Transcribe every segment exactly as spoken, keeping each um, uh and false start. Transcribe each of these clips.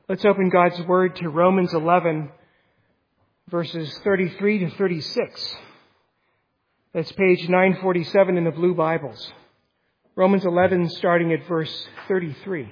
Let's open God's Word to Romans eleven, verses thirty-three to thirty-six. That's page nine forty-seven in the blue Bibles. Romans eleven, starting at verse thirty-three.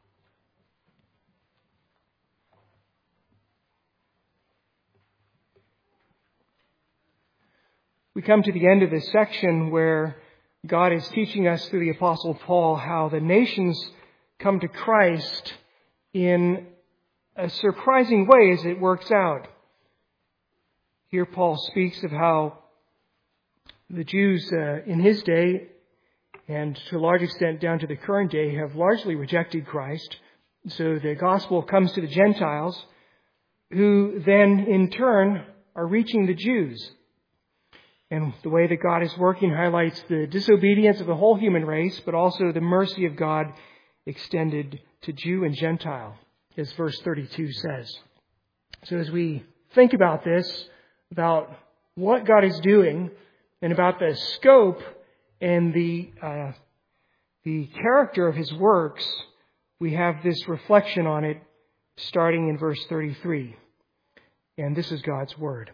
We come to the end of this section where God is teaching us through the Apostle Paul how the nations come to Christ in a surprising way as it works out. Here Paul speaks of how the Jews uh, in his day, and to a large extent down to the current day, have largely rejected Christ. So the gospel comes to the Gentiles, who then in turn are reaching the Jews. And the way that God is working highlights the disobedience of the whole human race, but also the mercy of God extended to Jew and Gentile, as verse thirty-two says. So as we think about this, about what God is doing, and about the scope and the uh, the character of His works, we have this reflection on it starting in verse thirty-three. And this is God's Word.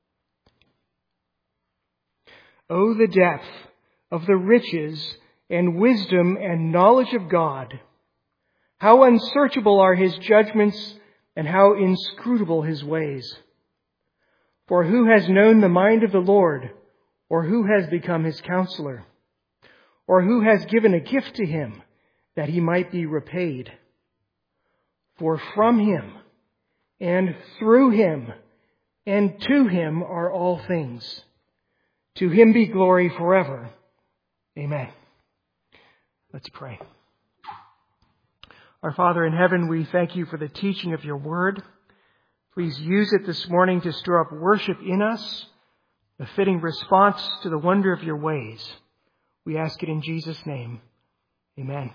Oh, the depth of the riches and wisdom and knowledge of God! How unsearchable are His judgments and how inscrutable His ways! For who has known the mind of the Lord, or who has become His counselor? Or who has given a gift to Him that He might be repaid? For from Him and through Him and to Him are all things. To Him be glory forever. Amen. Let's pray. Our Father in heaven, we thank You for the teaching of Your Word. Please use it this morning to stir up worship in us, a fitting response to the wonder of Your ways. We ask it in Jesus' name. Amen.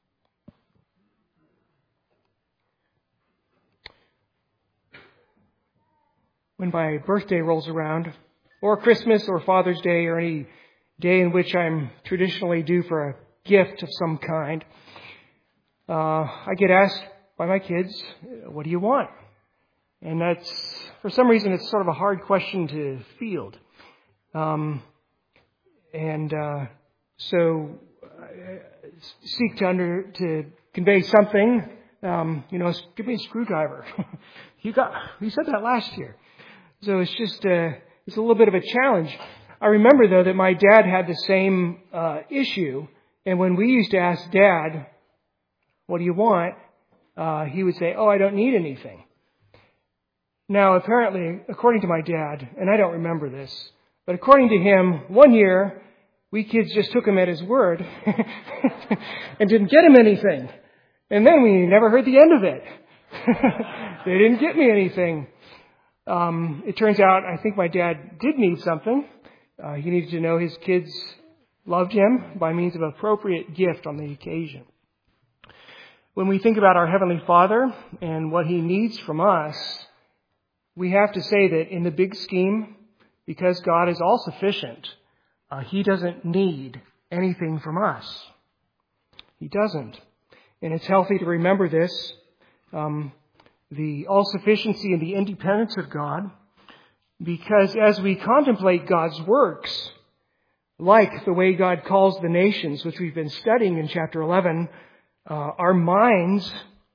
When my birthday rolls around, or Christmas or Father's Day or any day in which I'm traditionally due for a gift of some kind, uh, I get asked by my kids, what do you want? And that's, for some reason, it's sort of a hard question to field. Um, and uh, so I seek to under to convey something. Um, you know, give me a screwdriver. you got you said that last year. So it's just uh, it's a little bit of a challenge. I remember though that my dad had the same uh, issue, and when we used to ask Dad, "What do you want?" Uh, he would say, "Oh, I don't need anything." Now, apparently, according to my dad, and I don't remember this, but according to him, one year, we kids just took him at his word and didn't get him anything. And then we never heard the end of it. They didn't get me anything. Um, it turns out, I think my dad did need something. Uh, he needed to know his kids loved him by means of appropriate gift on the occasion. When we think about our Heavenly Father and what He needs from us, we have to say that in the big scheme, because God is all sufficient, uh, He doesn't need anything from us. He doesn't. And it's healthy to remember this, um, the all-sufficiency and the independence of God, because as we contemplate God's works, like the way God calls the nations, which we've been studying in chapter eleven, uh, our minds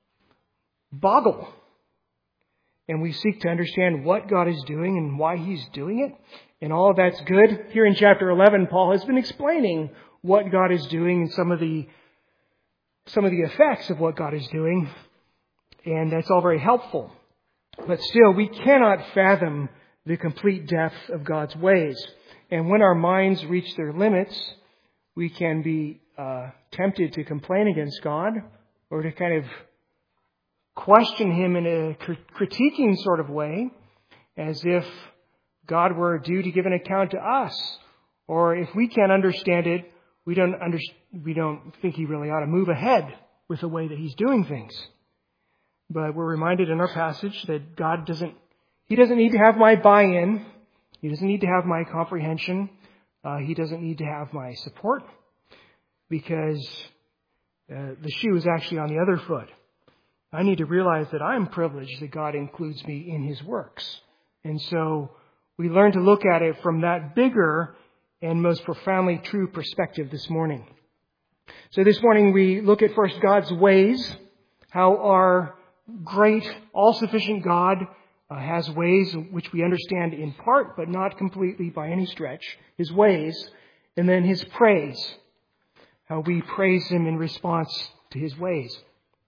boggle. And we seek to understand what God is doing and why He's doing it. And all of that's good. Here in chapter eleven, Paul has been explaining what God is doing and some of the some of the effects of what God is doing. And that's all very helpful. But still, we cannot fathom the complete depth of God's ways. And when our minds reach their limits, we can be uh, tempted to complain against God or to kind of question Him in a critiquing sort of way, as if God were due to give an account to us. Or if we can't understand it, we don't under, we don't think He really ought to move ahead with the way that He's doing things. But we're reminded in our passage that God doesn't, He doesn't need to have my buy-in. He doesn't need to have my comprehension. Uh, he doesn't need to have my support, because uh, the shoe is actually on the other foot. I need to realize that I'm privileged that God includes me in His works. And so we learn to look at it from that bigger and most profoundly true perspective this morning. So this morning we look at first God's ways, how our great, all-sufficient God uh, has ways which we understand in part, but not completely by any stretch. His ways, and then His praise, how we praise Him in response to His ways.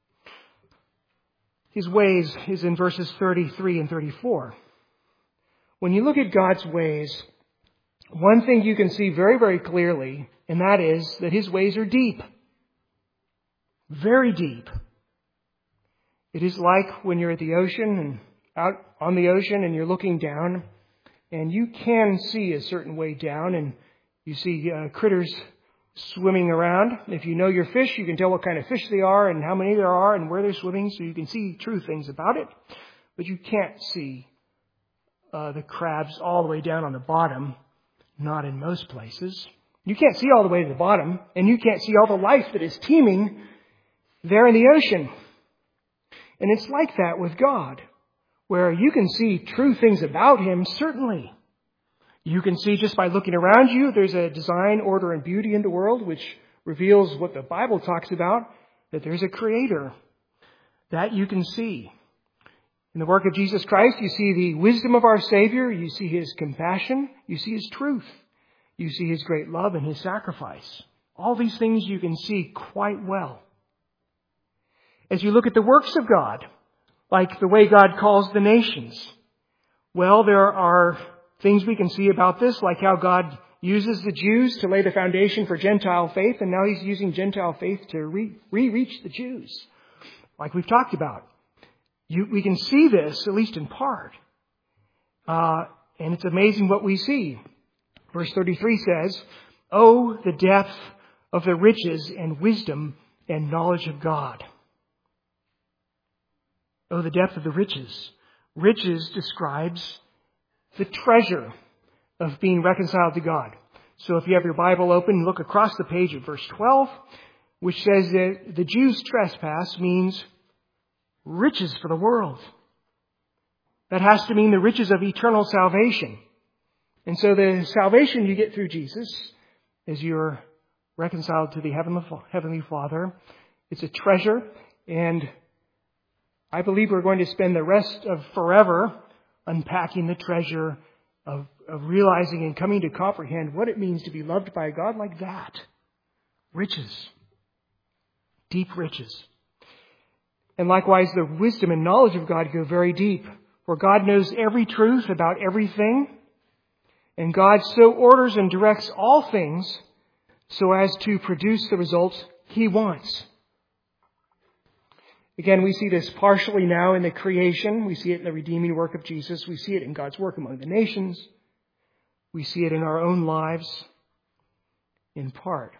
His ways is in verses thirty-three and thirty-four. When you look at God's ways, one thing you can see very, very clearly, and that is that His ways are deep. Very deep. It is like when you're at the ocean and out on the ocean and you're looking down, and you can see a certain way down, and you see uh, critters swimming around. If you know your fish, you can tell what kind of fish they are and how many there are and where they're swimming, so you can see true things about it. But you can't see uh, the crabs all the way down on the bottom, not in most places. You can't see all the way to the bottom, and you can't see all the life that is teeming there in the ocean. And it's like that with God, where you can see true things about Him, certainly. You can see just by looking around you, there's a design, order, and beauty in the world, which reveals what the Bible talks about, that there's a Creator. That you can see. In the work of Jesus Christ, you see the wisdom of our Savior, you see His compassion, you see His truth, you see His great love and His sacrifice. All these things you can see quite well. As you look at the works of God, like the way God calls the nations, well, there are things we can see about this, like how God uses the Jews to lay the foundation for Gentile faith, and now He's using Gentile faith to re- re-reach the Jews, like we've talked about. You, we can see this, at least in part. Uh, and it's amazing what we see. Verse thirty-three says, "Oh, the depth of the riches and wisdom and knowledge of God." Oh, the depth of the riches. Riches describes the treasure of being reconciled to God. So if you have your Bible open, look across the page at verse twelve, which says that the Jews' trespass means riches for the world. That has to mean the riches of eternal salvation. And so the salvation you get through Jesus, as you're reconciled to the Heavenly Father, it's a treasure, and I believe we're going to spend the rest of forever unpacking the treasure of, of realizing and coming to comprehend what it means to be loved by a God like that. Riches. Deep riches. And likewise, the wisdom and knowledge of God go very deep, where God knows every truth about everything, and God so orders and directs all things so as to produce the results He wants. Again, we see this partially now in the creation. We see it in the redeeming work of Jesus. We see it in God's work among the nations. We see it in our own lives in part.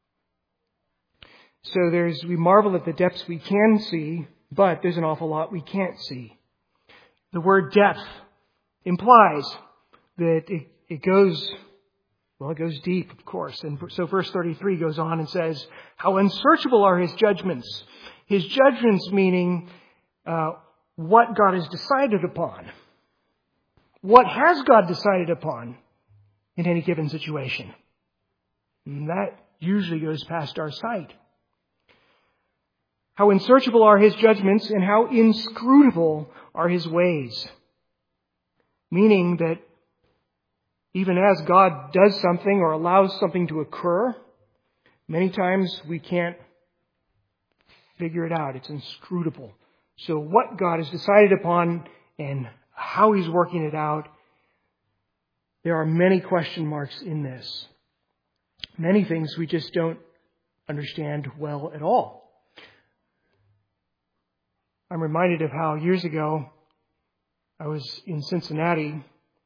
So there's, we marvel at the depths we can see, but there's an awful lot we can't see. The word depth implies that it, it goes, well, it goes deep, of course. And so verse thirty-three goes on and says, "How unsearchable are His judgments." His judgments meaning uh, what God has decided upon. What has God decided upon in any given situation? And that usually goes past our sight. How unsearchable are His judgments, and how inscrutable are His ways. Meaning that even as God does something or allows something to occur, many times we can't figure it out. It's inscrutable. So what God has decided upon and how He's working it out, there are many question marks in this. Many things we just don't understand well at all. I'm reminded of how years ago I was in Cincinnati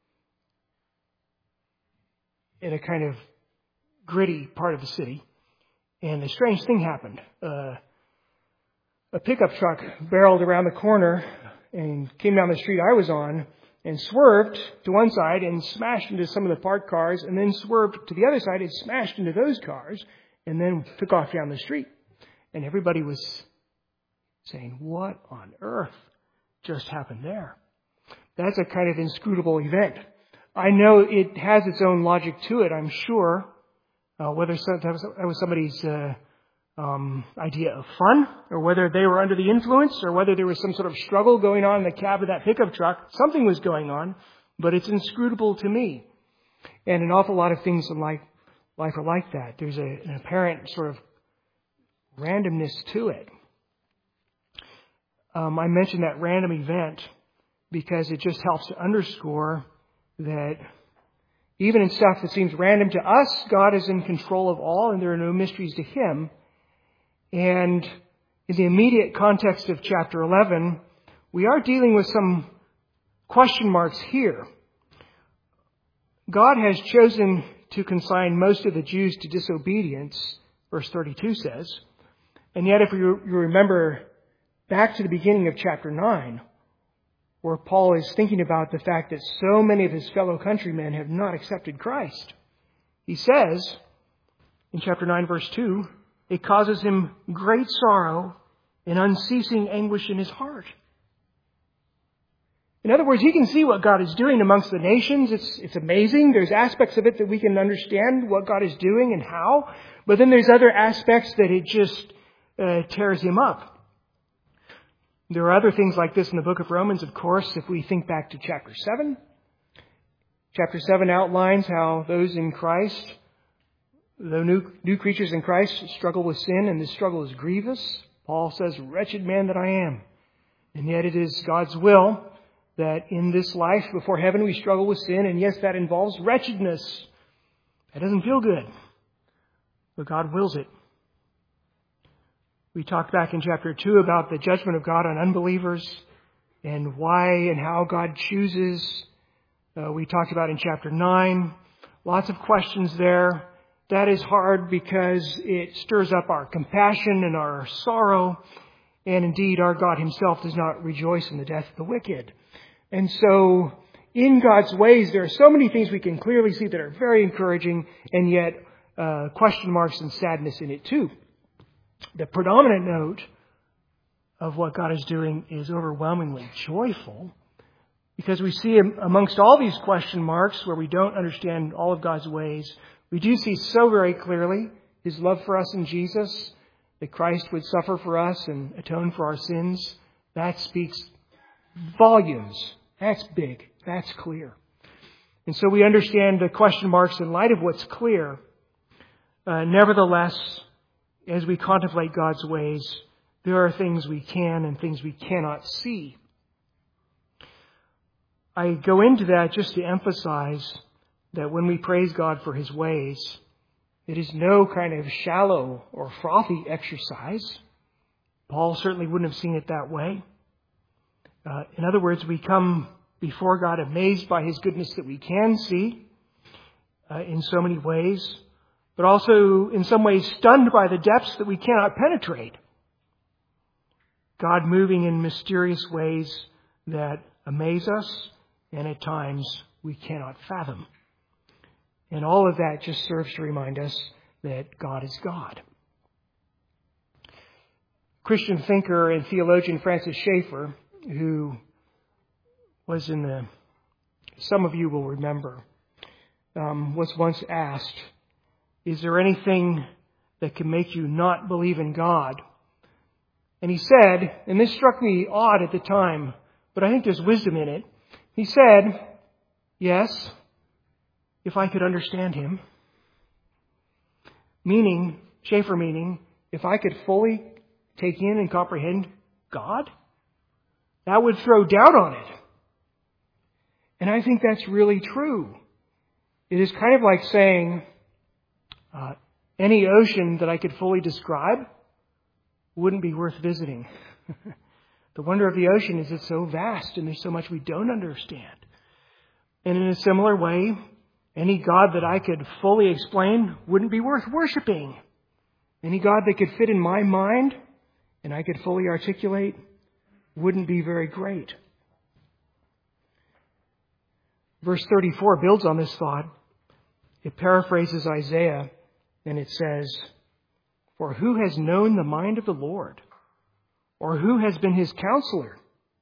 in a kind of gritty part of the city, and a strange thing happened. Uh, a pickup truck barreled around the corner and came down the street I was on and swerved to one side and smashed into some of the parked cars, and then swerved to the other side and smashed into those cars, and then took off down the street. And everybody was saying, what on earth just happened there? That's a kind of inscrutable event. I know it has its own logic to it, I'm sure. Uh, whether that was somebody's uh, um, idea of fun, or whether they were under the influence, or whether there was some sort of struggle going on in the cab of that pickup truck. Something was going on, but it's inscrutable to me. And an awful lot of things in life, life are like that. There's a, an apparent sort of randomness to it. Um, I mentioned that random event because it just helps to underscore that even in stuff that seems random to us, God is in control of all and there are no mysteries to Him. And in the immediate context of chapter eleven, we are dealing with some question marks here. God has chosen to consign most of the Jews to disobedience, verse thirty-two says. And yet if you remember back to the beginning of chapter nine, where Paul is thinking about the fact that so many of his fellow countrymen have not accepted Christ, he says in chapter nine, verse two, it causes him great sorrow and unceasing anguish in his heart. In other words, he can see what God is doing amongst the nations. It's, it's amazing. There's aspects of it that we can understand what God is doing and how. But then there's other aspects that it just uh, tears him up. There are other things like this in the book of Romans, of course, if we think back to chapter seven. Chapter seven outlines how those in Christ, the new, new creatures in Christ, struggle with sin, and this struggle is grievous. Paul says, wretched man that I am. And yet it is God's will that in this life before heaven we struggle with sin, and yes, that involves wretchedness. That doesn't feel good, but God wills it. We talked back in chapter two about the judgment of God on unbelievers and why and how God chooses. Uh, we talked about in chapter nine. Lots of questions there. That is hard because it stirs up our compassion and our sorrow. And indeed, our God Himself does not rejoice in the death of the wicked. And so, in God's ways, there are so many things we can clearly see that are very encouraging, and yet uh, question marks and sadness in it too. The predominant note of what God is doing is overwhelmingly joyful, because we see amongst all these question marks where we don't understand all of God's ways, we do see so very clearly His love for us in Jesus, that Christ would suffer for us and atone for our sins. That speaks volumes. That's big. That's clear. And so we understand the question marks in light of what's clear. Uh, nevertheless, as we contemplate God's ways, there are things we can and things we cannot see. I go into that just to emphasize that when we praise God for His ways, it is no kind of shallow or frothy exercise. Paul certainly wouldn't have seen it that way. Uh, in other words, we come before God amazed by His goodness that we can see uh, in so many ways, but also in some ways stunned by the depths that we cannot penetrate. God moving in mysterious ways that amaze us and at times we cannot fathom. And all of that just serves to remind us that God is God. Christian thinker and theologian Francis Schaeffer, who was in the, some of you will remember, um, was once asked, is there anything that can make you not believe in God? And he said, and this struck me odd at the time, but I think there's wisdom in it. He said, yes, if I could understand Him. Meaning, Schaeffer meaning, if I could fully take in and comprehend God, that would throw doubt on it. And I think that's really true. It is kind of like saying, uh, any ocean that I could fully describe wouldn't be worth visiting. The wonder of the ocean is it's so vast and there's so much we don't understand. And in a similar way, any God that I could fully explain wouldn't be worth worshiping. Any God that could fit in my mind and I could fully articulate wouldn't be very great. Verse thirty-four builds on this thought. It paraphrases Isaiah and it says, for who has known the mind of the Lord? Or who has been his counselor?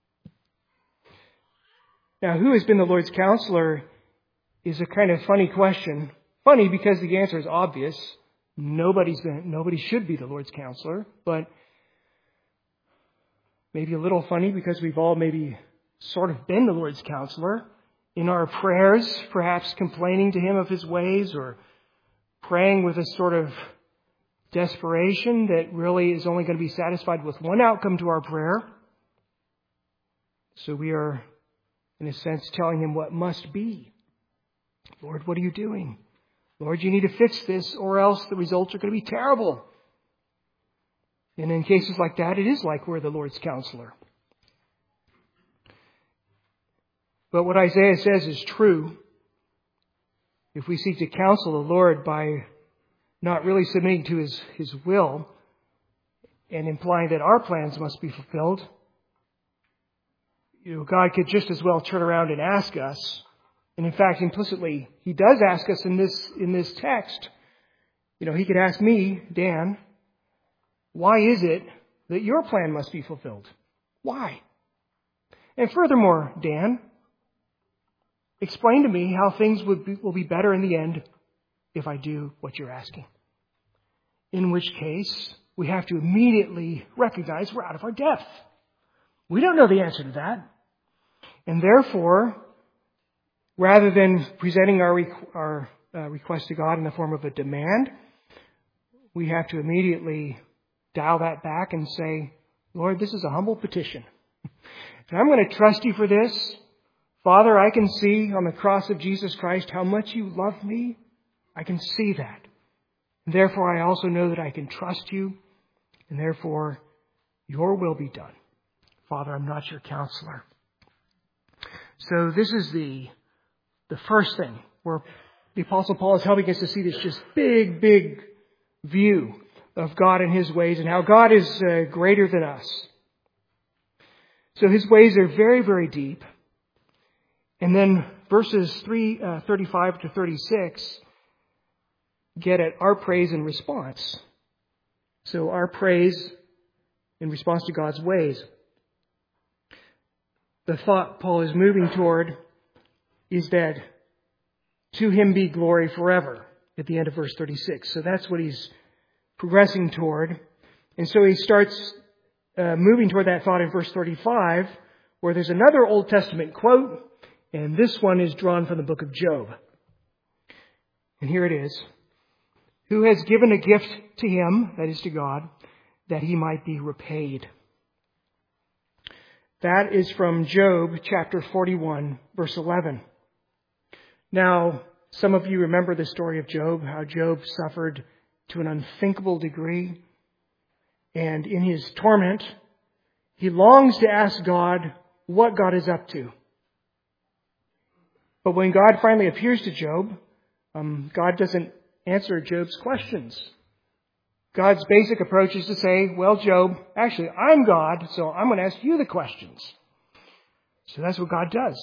Now, who has been the Lord's counselor is a kind of funny question. Funny because the answer is obvious. Nobody's been, nobody should be the Lord's counselor. But maybe a little funny because we've all maybe sort of been the Lord's counselor in our prayers, perhaps complaining to him of his ways or praying with a sort of desperation that really is only going to be satisfied with one outcome to our prayer. So we are, in a sense, telling him what must be. Lord, what are you doing? Lord, you need to fix this or else the results are going to be terrible. And in cases like that, it is like we're the Lord's counselor. But what Isaiah says is true. If we seek to counsel the Lord by not really submitting to his, his will and implying that our plans must be fulfilled, you know, God could just as well turn around and ask us. And in fact, implicitly, he does ask us in this, in this text. You know, he could ask me, Dan, why is it that your plan must be fulfilled? Why? And furthermore, Dan, explain to me how things would be, will be better in the end if I do what you're asking. In which case, we have to immediately recognize we're out of our depth. We don't know the answer to that. And therefore, rather than presenting our, our uh, request to God in the form of a demand, we have to immediately dial that back and say, Lord, this is a humble petition. And I'm going to trust you for this. Father, I can see on the cross of Jesus Christ how much you love me. I can see that. And therefore, I also know that I can trust you. And therefore, your will be done. Father, I'm not your counselor. So this is the, the first thing where the Apostle Paul is helping us to see this just big, big view of God and his ways and how God is uh, greater than us. So his ways are very, very deep. And then verses three, uh, thirty-five to thirty-six get at our praise and response. So our praise in response to God's ways. The thought Paul is moving toward is that to him be glory forever at the end of verse thirty-six. So that's what he's progressing toward. And so he starts uh, moving toward that thought in verse thirty-five, where there's another Old Testament quote, and this one is drawn from the book of Job. And here it is. Who has given a gift to him, that is to God, that he might be repaid. That is from Job chapter forty-one, verse eleven. Now, some of you remember the story of Job, how Job suffered to an unthinkable degree. And in his torment, he longs to ask God what God is up to. But when God finally appears to Job, um, God doesn't answer Job's questions. God's basic approach is to say, well, Job, actually, I'm God, so I'm going to ask you the questions. So that's what God does.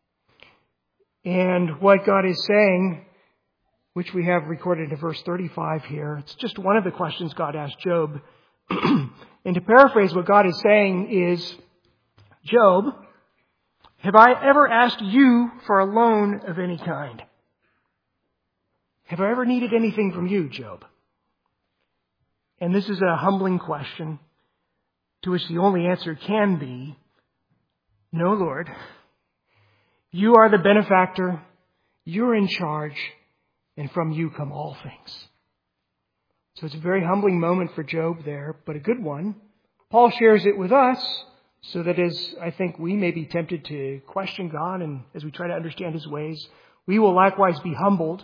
And what God is saying, which we have recorded in verse thirty-five here, it's just one of the questions God asked Job. And to paraphrase what God is saying is, Job, have I ever asked you for a loan of any kind? Have I ever needed anything from you, Job? And this is a humbling question to which the only answer can be, no, Lord. You are the benefactor. You're in charge. And from you come all things. So it's a very humbling moment for Job there, but a good one. Paul shares it with us so that as I think we may be tempted to question God and as we try to understand his ways, we will likewise be humbled.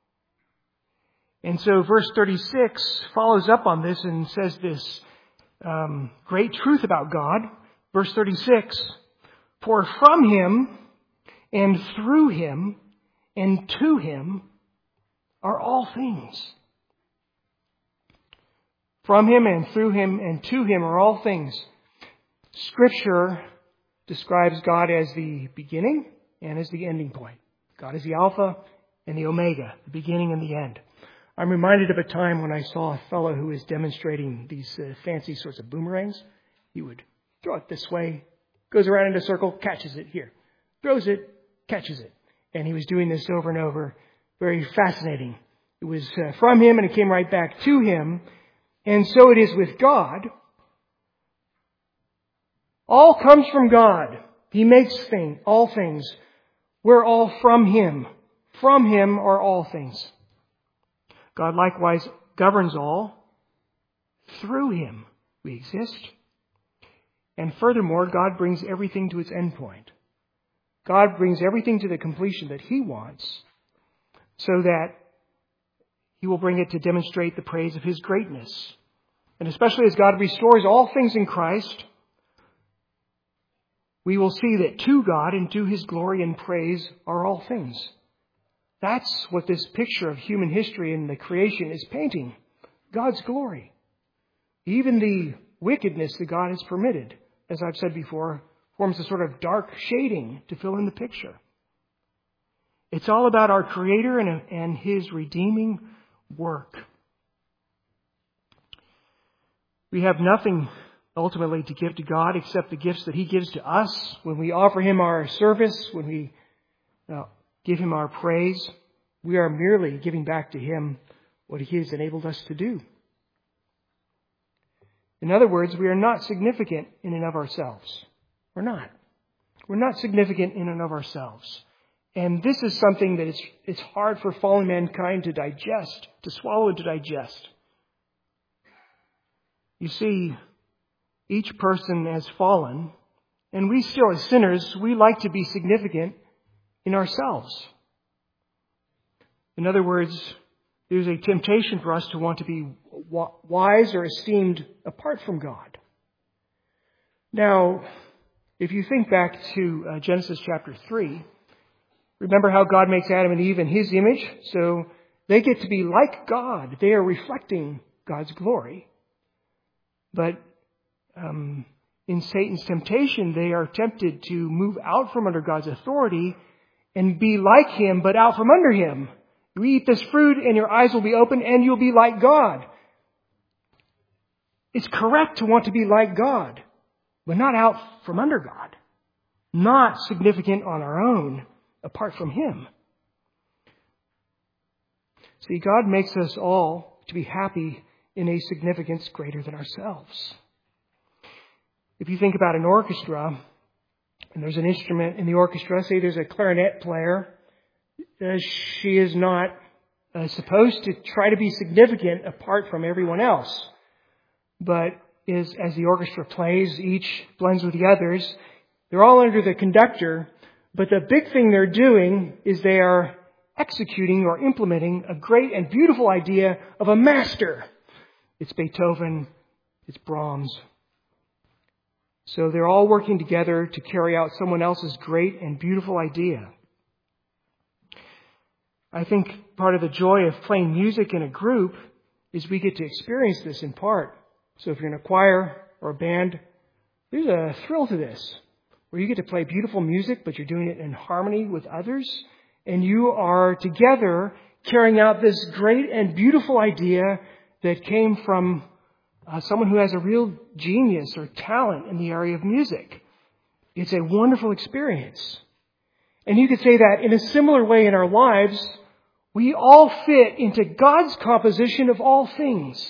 And so verse thirty-six follows up on this and says this um, great truth about God. Verse thirty-six, for from him and through him and to him are all things. From him and through him and to him are all things. Scripture describes God as the beginning and as the ending point. God is the Alpha and the Omega, the beginning and the end. I'm reminded of a time when I saw a fellow who was demonstrating these uh, fancy sorts of boomerangs. He would throw it this way, goes around in a circle, catches it here. Throws it, catches it. And he was doing this over and over. Very fascinating. It was uh, from him and it came right back to him. And so it is with God. All comes from God. He makes thing, all things. We're all from Him. From Him are all things. God likewise governs all. Through Him we exist. And furthermore, God brings everything to its end point. God brings everything to the completion that He wants, so that He will bring it to demonstrate the praise of His greatness. And especially as God restores all things in Christ, we will see that to God and to His glory and praise are all things. That's what this picture of human history and the creation is painting. God's glory. Even the wickedness that God has permitted, as I've said before, forms a sort of dark shading to fill in the picture. It's all about our Creator and, and His redeeming work. We have nothing ultimately to give to God except the gifts that He gives to us when we offer Him our service, when we uh, give Him our praise. We are merely giving back to Him what He has enabled us to do. In other words, we are not significant in and of ourselves. We're not. We're not significant in and of ourselves. And this is something that it's, it's hard for fallen mankind to digest, to swallow and to digest. You see, each person has fallen, and we still as sinners, we like to be significant in ourselves. In other words, there's a temptation for us to want to be wise or esteemed apart from God. Now, if you think back to uh, Genesis chapter three, remember how God makes Adam and Eve in His image? So they get to be like God. They are reflecting God's glory. But um, in Satan's temptation, they are tempted to move out from under God's authority and be like Him, but out from under Him. You eat this fruit and your eyes will be open and you'll be like God. It's correct to want to be like God, but not out from under God. Not significant on our own, apart from Him. See, God makes us all to be happy in a significance greater than ourselves. If you think about an orchestra, and there's an instrument in the orchestra, say there's a clarinet player, uh, she is not uh, supposed to try to be significant apart from everyone else. But is, as the orchestra plays, each blends with the others. They're all under the conductor, but the big thing they're doing is they are executing or implementing a great and beautiful idea of a master. It's Beethoven, it's Brahms. So they're all working together to carry out someone else's great and beautiful idea. I think part of the joy of playing music in a group is we get to experience this in part. So if you're in a choir or a band, there's a thrill to this, where you get to play beautiful music, but you're doing it in harmony with others, and you are together carrying out this great and beautiful idea that came from uh, someone who has a real genius or talent in the area of music. It's a wonderful experience. And you could say that in a similar way in our lives, we all fit into God's composition of all things.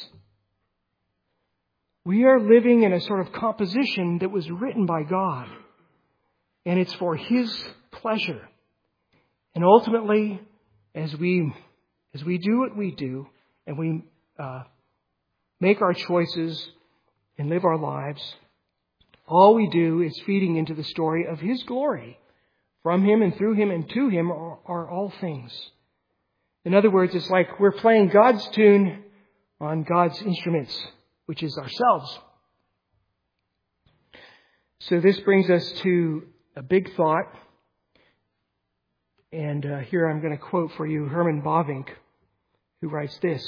We are living in a sort of composition that was written by God. And it's for His pleasure. And ultimately, as we as we do what we do, and we uh, make our choices and live our lives, all we do is feeding into the story of His glory. From Him and through Him and to Him are, are all things. In other words, it's like we're playing God's tune on God's instruments, which is ourselves. So this brings us to a big thought. And uh, here I'm going to quote for you Herman Bavinck, who writes this.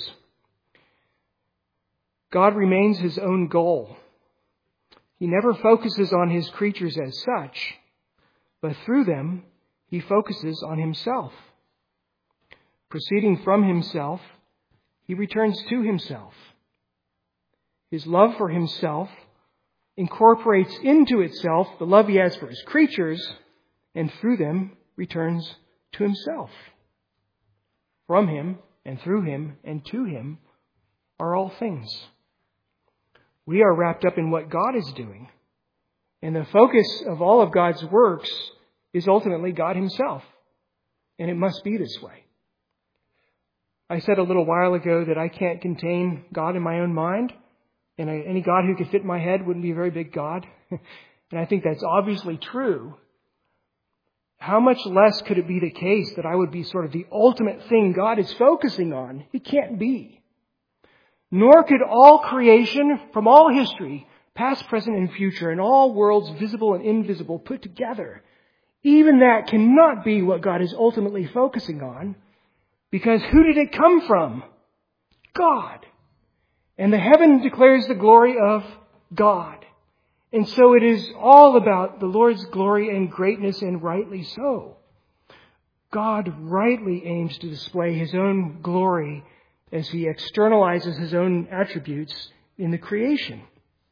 God remains His own goal. He never focuses on His creatures as such, but through them, He focuses on Himself. Proceeding from Himself, He returns to Himself. His love for Himself incorporates into itself the love He has for His creatures, and through them returns to Himself. From Him, and through Him, and to Him are all things. We are wrapped up in what God is doing. And the focus of all of God's works is ultimately God Himself. And it must be this way. I said a little while ago that I can't contain God in my own mind. And I, any God who could fit in my head wouldn't be a very big God. And I think that's obviously true. How much less could it be the case that I would be sort of the ultimate thing God is focusing on? It can't be. Nor could all creation from all history, past, present, and future, and all worlds, visible and invisible, put together, even that cannot be what God is ultimately focusing on. Because who did it come from? God. And the heaven declares the glory of God. And so it is all about the Lord's glory and greatness, and rightly so. God rightly aims to display His own glory as He externalizes His own attributes in the creation.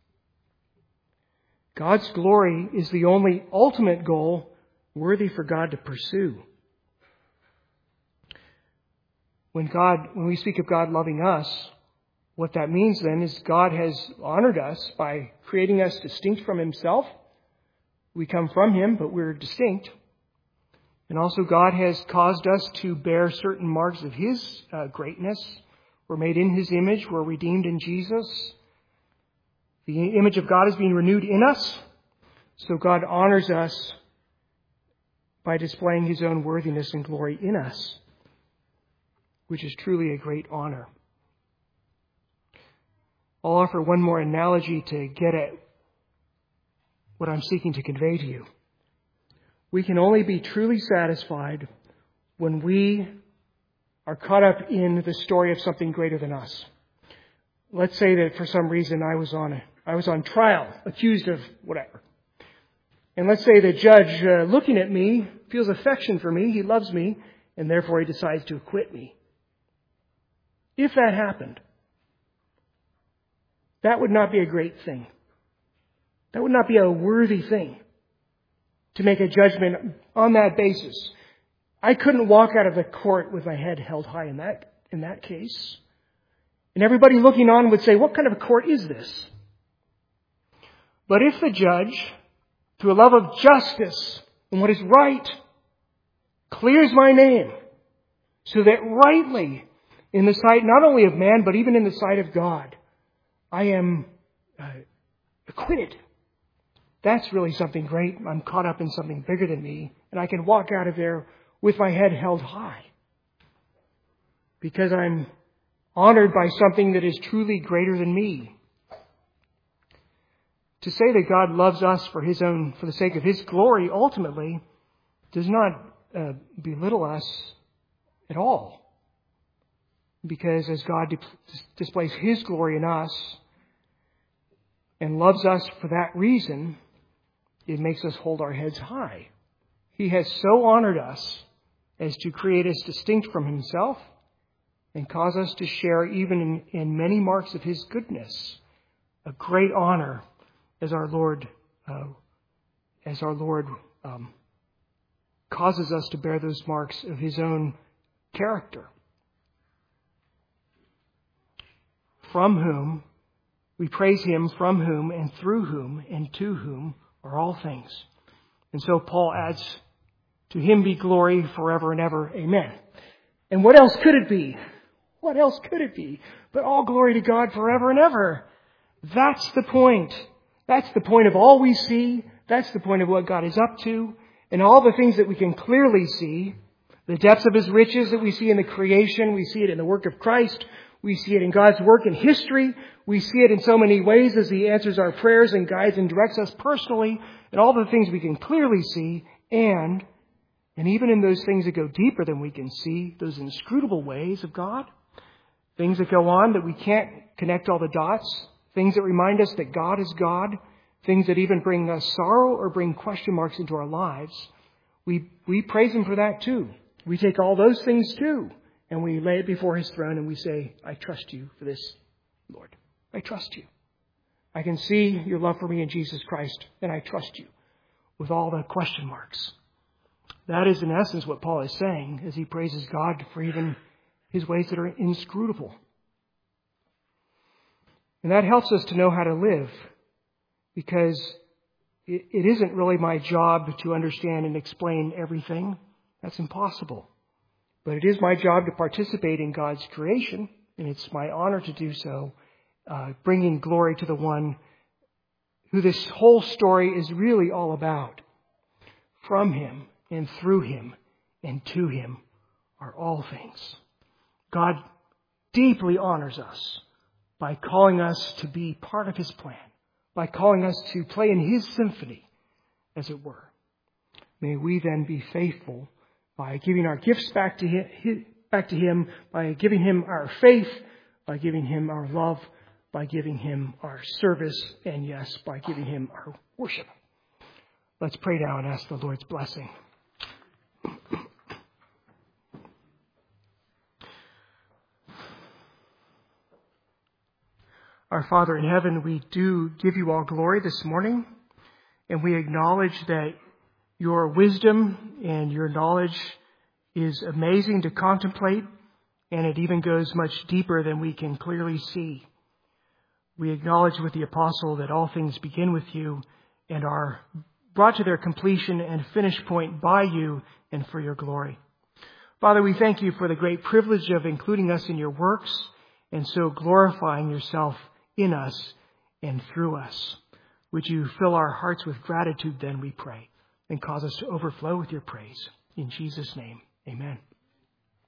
God's glory is the only ultimate goal worthy for God to pursue. When God, when we speak of God loving us, what that means then is God has honored us by creating us distinct from Himself. We come from Him, but we're distinct. And also God has caused us to bear certain marks of His uh, greatness. We're made in His image. We're redeemed in Jesus. The image of God is being renewed in us. So God honors us by displaying His own worthiness and glory in us, which is truly a great honor. I'll offer one more analogy to get at what I'm seeking to convey to you. We can only be truly satisfied when we are caught up in the story of something greater than us. Let's say that for some reason I was on a, I was on trial, accused of whatever. And let's say the judge, uh, looking at me, feels affection for me, he loves me, and therefore he decides to acquit me. If that happened, that would not be a great thing. That would not be a worthy thing to make a judgment on that basis. I couldn't walk out of the court with my head held high in that, in that case. And everybody looking on would say, what kind of a court is this? But if the judge, through a love of justice and what is right, clears my name so that rightly, in the sight not only of man, but even in the sight of God, I am uh, acquitted. That's really something great. I'm caught up in something bigger than me, and I can walk out of there with my head held high because I'm honored by something that is truly greater than me. To say that God loves us for His own, for the sake of His glory, ultimately, does not uh, belittle us at all. Because as God di- displays His glory in us and loves us for that reason, it makes us hold our heads high. He has so honored us as to create us distinct from Himself and cause us to share even in, in many marks of His goodness. A great honor as our Lord, uh, as our Lord um, causes us to bear those marks of His own character. From whom we praise Him, from whom and through whom and to whom are all things. And so Paul adds, to Him be glory forever and ever. Amen. And what else could it be? What else could it be but all glory to God forever and ever? That's the point. That's the point of all we see. That's the point of what God is up to. And all the things that we can clearly see. The depths of His riches that we see in the creation. We see it in the work of Christ. We see it in God's work in history. We see it in so many ways as He answers our prayers and guides and directs us personally. And all the things we can clearly see. And, and even in those things that go deeper than we can see, those inscrutable ways of God. Things that go on that we can't connect all the dots. Things that remind us that God is God. Things that even bring us sorrow or bring question marks into our lives. We, we praise Him for that too. We take all those things too. And we lay it before His throne and we say, I trust You for this, Lord. I trust You. I can see your love for me in Jesus Christ, and I trust you with all the question marks. That is in essence what Paul is saying as he praises God for even his ways that are inscrutable. And that helps us to know how to live, because it, it isn't really my job to understand and explain everything. That's impossible. But it is my job to participate in God's creation, and it's my honor to do so, uh, bringing glory to the one who this whole story is really all about. From him and through him and to him are all things. God deeply honors us by calling us to be part of his plan, by calling us to play in his symphony, as it were. May we then be faithful by giving our gifts back to him, back to him, by giving him our faith, by giving him our love, by giving him our service, and yes, by giving him our worship. Let's pray now and ask the Lord's blessing. Our Father in heaven, we do give you all glory this morning, and we acknowledge that your wisdom and your knowledge is amazing to contemplate, and it even goes much deeper than we can clearly see. We acknowledge with the apostle that all things begin with you and are brought to their completion and finish point by you and for your glory. Father, we thank you for the great privilege of including us in your works and so glorifying yourself in us and through us. Would you fill our hearts with gratitude then, we pray, and cause us to overflow with your praise. In Jesus' name, amen.